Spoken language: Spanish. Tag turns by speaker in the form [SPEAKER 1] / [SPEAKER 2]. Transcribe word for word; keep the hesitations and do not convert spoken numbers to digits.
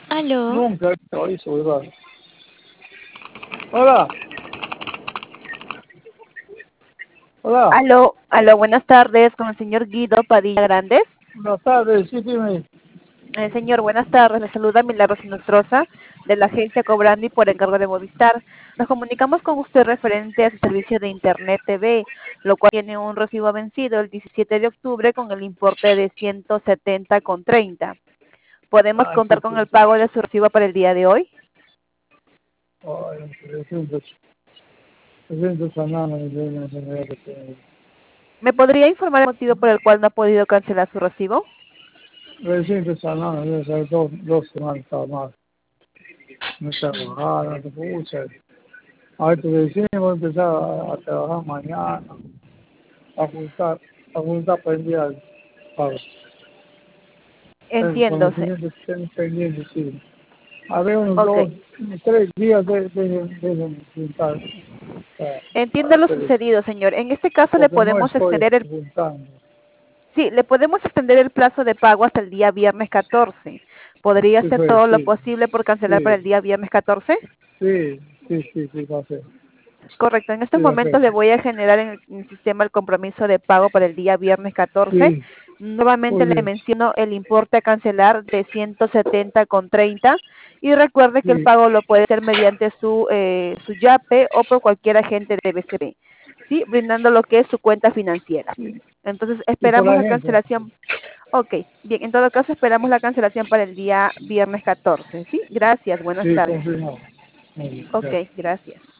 [SPEAKER 1] Aló,
[SPEAKER 2] Nunca lo hizo, ¿verdad? Hola, hola,
[SPEAKER 3] Aló, aló, buenas tardes con el señor Guido Padilla Grandes.
[SPEAKER 2] buenas tardes, sí, dime.
[SPEAKER 3] Eh, señor, buenas tardes. Le saluda Milagros Nostroza de la agencia Cobrandi por encargo de Movistar. Nos comunicamos con usted referente a su servicio de Internet T V, lo cual tiene un recibo vencido el diecisiete de octubre con el importe de ciento setenta con treinta. ¿Podemos
[SPEAKER 2] Ah, sí,
[SPEAKER 3] contar con
[SPEAKER 2] sí,
[SPEAKER 3] el
[SPEAKER 2] sí.
[SPEAKER 3] pago de su recibo para el día de hoy?
[SPEAKER 2] Ay, trescientos, trescientos bananas, me deben enseñar que tengo.
[SPEAKER 3] ¿Me podría informar el motivo por el cual no ha podido cancelar su recibo?
[SPEAKER 2] trescientos bananas, debe ser dos, dos semanas estaba mal. No está trabajando, no te pucha. A ver, te decía, voy a empezar a, a trabajar mañana, a juntar, a juntar para enviar pago. El
[SPEAKER 3] Entiendo. se-
[SPEAKER 2] conocimiento que tengo pendiente, sí. A ver, unos
[SPEAKER 3] Ok.
[SPEAKER 2] dos, tres días de, de, de, de juntar para,
[SPEAKER 3] Entiendo
[SPEAKER 2] para
[SPEAKER 3] lo
[SPEAKER 2] hacer eso.
[SPEAKER 3] sucedido, señor. En este caso le
[SPEAKER 2] Porque no
[SPEAKER 3] podemos
[SPEAKER 2] estoy
[SPEAKER 3] extender el
[SPEAKER 2] juntando.
[SPEAKER 3] Sí, le podemos extender el plazo de pago hasta el día viernes catorce. ¿Podría
[SPEAKER 2] Sí,
[SPEAKER 3] hacer
[SPEAKER 2] pues,
[SPEAKER 3] todo lo
[SPEAKER 2] sí,
[SPEAKER 3] posible por cancelar para
[SPEAKER 2] sí,
[SPEAKER 3] el día viernes catorce?
[SPEAKER 2] sí, sí, sí, sí, va a ser.
[SPEAKER 3] Correcto. En estos
[SPEAKER 2] Sí, va a ser.
[SPEAKER 3] momentos le voy a generar en el, en el sistema el compromiso de pago para el día viernes catorce.
[SPEAKER 2] Sí,
[SPEAKER 3] Nuevamente
[SPEAKER 2] muy
[SPEAKER 3] le
[SPEAKER 2] bien.
[SPEAKER 3] menciono el importe a cancelar de ciento setenta con treinta y recuerde que el
[SPEAKER 2] Sí,
[SPEAKER 3] pago lo puede hacer mediante su eh, su YAPE o por cualquier agente de B C B, ¿sí? Brindando lo que es su cuenta financiera.
[SPEAKER 2] sí.
[SPEAKER 3] Entonces
[SPEAKER 2] Y por
[SPEAKER 3] esperamos
[SPEAKER 2] la
[SPEAKER 3] la
[SPEAKER 2] gente.
[SPEAKER 3] cancelación. Ok, bien, en todo caso esperamos la cancelación para el día viernes catorce, ¿sí? Gracias, buenas
[SPEAKER 2] Sí,
[SPEAKER 3] tardes.
[SPEAKER 2] confirmado. Muy bien,
[SPEAKER 3] Ok,
[SPEAKER 2] gracias.
[SPEAKER 3] gracias.